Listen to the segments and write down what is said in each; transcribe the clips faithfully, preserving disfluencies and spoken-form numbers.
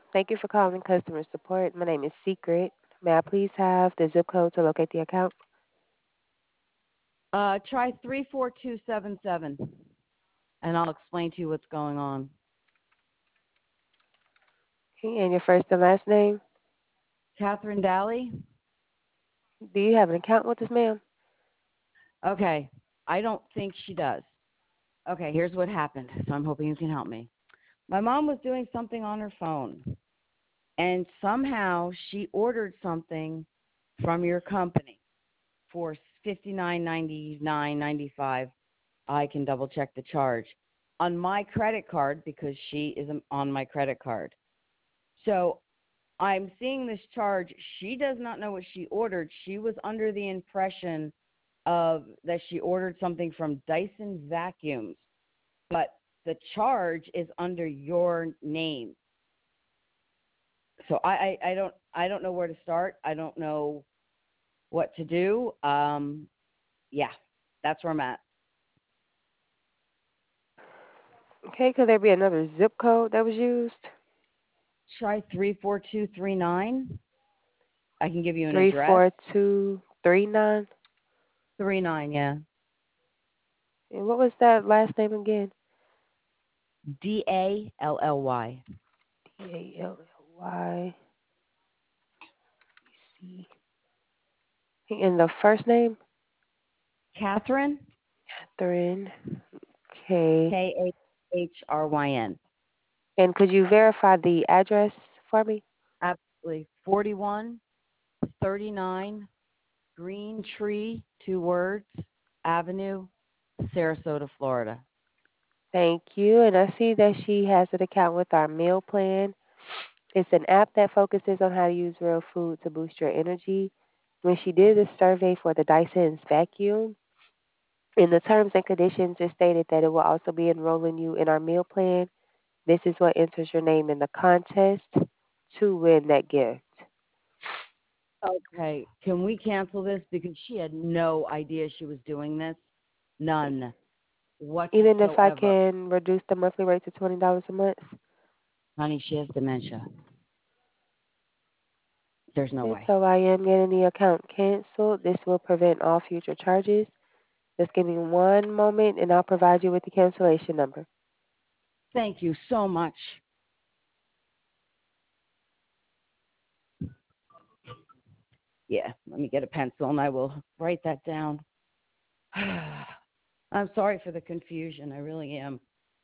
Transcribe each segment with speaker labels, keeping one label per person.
Speaker 1: Thank you for calling customer support. My name is Secret. May I please have the zip code to locate the account?
Speaker 2: Uh, try three four two seven seven, and I'll explain to you what's going on.
Speaker 1: Okay, and your first and last name?
Speaker 2: Catherine Daly?
Speaker 1: Do you have an account with us, ma'am?
Speaker 2: Okay, I don't think she does. Okay, here's what happened. So I'm hoping you can help me. My mom was doing something on her phone, and somehow she ordered something from your company for fifty-nine ninety-nine ninety-five. I can double check the charge on my credit card because she is on my credit card. So I'm seeing this charge. She does not know what she ordered. She was under the impression of that she ordered something from Dyson Vacuums, but the charge is under your name. So I, I, I don't I don't know where to start. I don't know what to do. Um, yeah, that's where I'm at.
Speaker 1: Okay, could there be another zip code that was used?
Speaker 2: Try three four two three nine. I can give you an
Speaker 1: Three
Speaker 2: address.
Speaker 1: four two three nine.
Speaker 2: Three nine, yeah.
Speaker 1: And what was that last name again?
Speaker 2: D A L L Y.
Speaker 1: D A L L Y. C. And the first name?
Speaker 2: Catherine.
Speaker 1: Catherine. Okay.
Speaker 2: K A H R Y N.
Speaker 1: And could you verify the address for me?
Speaker 2: Absolutely. Forty-one thirty-nine Green Tree, two words, Avenue, Sarasota, Florida.
Speaker 1: Thank you. And I see that she has an account with our meal plan. It's an app that focuses on how to use real food to boost your energy. When she did a survey for the Dyson vacuum, in the terms and conditions, it stated that it will also be enrolling you in our meal plan. This is what enters your name in the contest to win that gift.
Speaker 2: Okay. Can we cancel this because she had no idea she was doing this? None
Speaker 1: Even if I
Speaker 2: whatsoever.
Speaker 1: can reduce the monthly rate to twenty dollars a month.
Speaker 2: Honey, she has dementia. There's no
Speaker 1: And
Speaker 2: way.
Speaker 1: so I am getting the account canceled. This will prevent all future charges. Just give me one moment and I'll provide you with the cancellation number.
Speaker 2: Thank you so much. Yeah, let me get a pencil and I will write that down. I'm sorry for the confusion. I really am.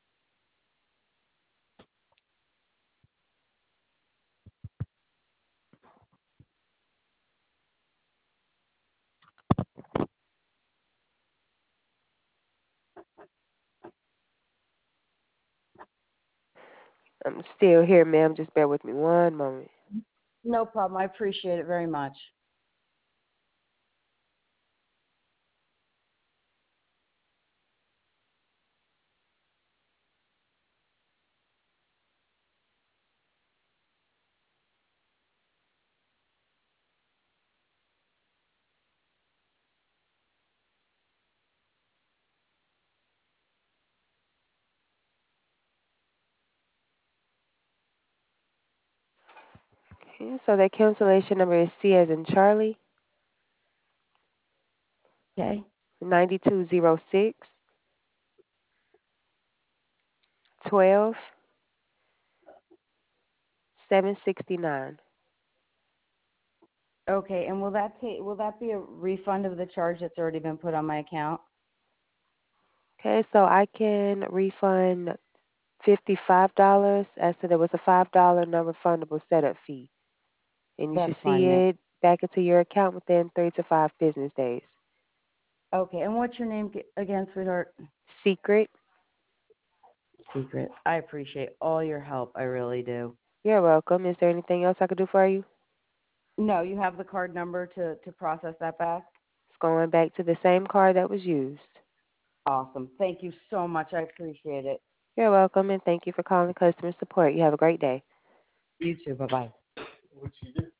Speaker 1: I'm still here, ma'am. Just bear with me one moment.
Speaker 2: No problem. I appreciate it very much.
Speaker 1: Okay, so that cancellation number is C as in Charlie,
Speaker 2: Okay.
Speaker 1: nine two zero six twelve seven sixty nine.
Speaker 2: Okay, and will that take will that be a refund of the charge that's already been put on my account?
Speaker 1: Okay, so I can refund fifty-five dollars as to there was a five dollars non-refundable setup fee. And you
Speaker 2: That's
Speaker 1: should see
Speaker 2: fine, ma'am.
Speaker 1: it back into your account within three to five business days.
Speaker 2: Okay, and what's your name g- again, sweetheart?
Speaker 1: Secret.
Speaker 2: Secret. I appreciate all your help. I really do.
Speaker 1: You're welcome. Is there anything else I could do for you?
Speaker 2: No, you have the card number to to process that back.
Speaker 1: It's going back to the same card that was used.
Speaker 2: Awesome. Thank you so much. I appreciate it.
Speaker 1: You're welcome, and thank you for calling customer support. You have a great day.
Speaker 2: You too. Bye bye.